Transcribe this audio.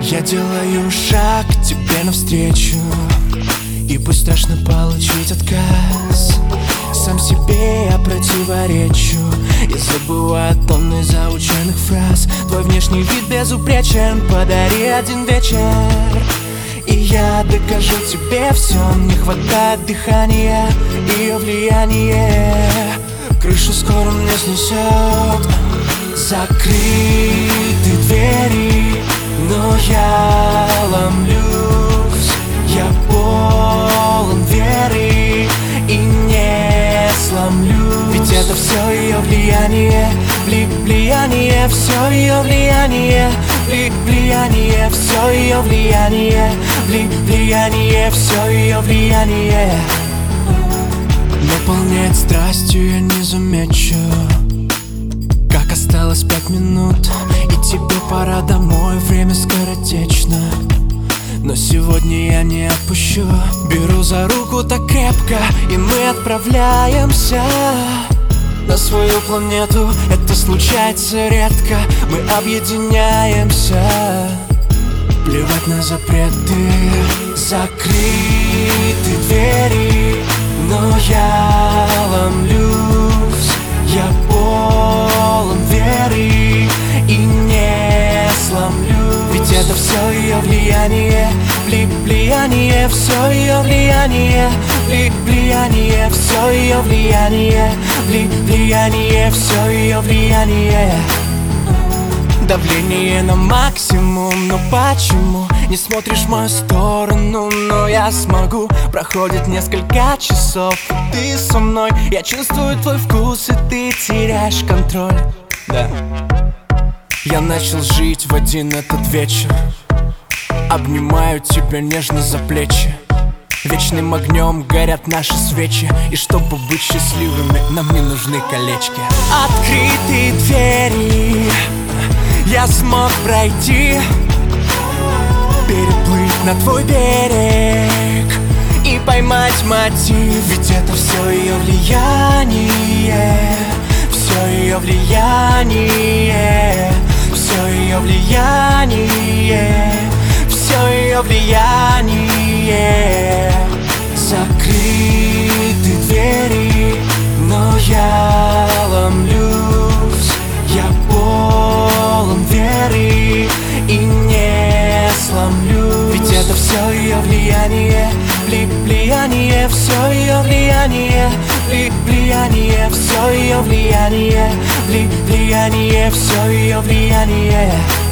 Я делаю шаг к тебе навстречу, и пусть страшно получить отказ, сам себе я противоречу. Я забываю тонны заученных фраз. Твой внешний вид безупречен, подари один вечер, и я докажу тебе все. Не хватает дыхания, ее влияние крышу скоро мне снесет. Закрыты двери, но я ломлюсь. Я полон веры и не сломлюсь. Ведь это все ее влияние, влияние, все ее влияние, влияние, все ее влияние, влияние, все ее влияние. Наполняет страстью, я не замечу, как осталось 5 минут, и тебе пора домой, время скоротечно. Но сегодня я не отпущу. Беру за руку так крепко, и мы отправляемся на свою планету. Это случается редко, мы объединяемся. Плевать на запреты. Закрыты двери, но я ломлюсь. Я полон веры и не сломлюсь. Ведь это все ее влияние, влияние, все ее влияние, влияние, все ее влияние, влияние, все ее влияние. Давление на максимум, но почему не смотришь в мою сторону? Но я смогу. Проходит несколько часов, и ты со мной. Я чувствую твой вкус, и ты теряешь контроль. Да. Я начал жить в один этот вечер. Обнимаю тебя нежно за плечи. Вечным огнем горят наши свечи. И чтобы быть счастливыми, нам не нужны колечки. Открытые двери я смог пройти, переплыть на твой берег и поймать мотив. Ведь это все ее влияние, все ее влияние, все ее влияние, все ее влияние. Закрыты двери, но я ломлюсь. Я полон веры и не сломлюсь. Ведь это все ее влияние, влияние, все ее влияние, влияние, все ее влияние, влияние, все ее влияние.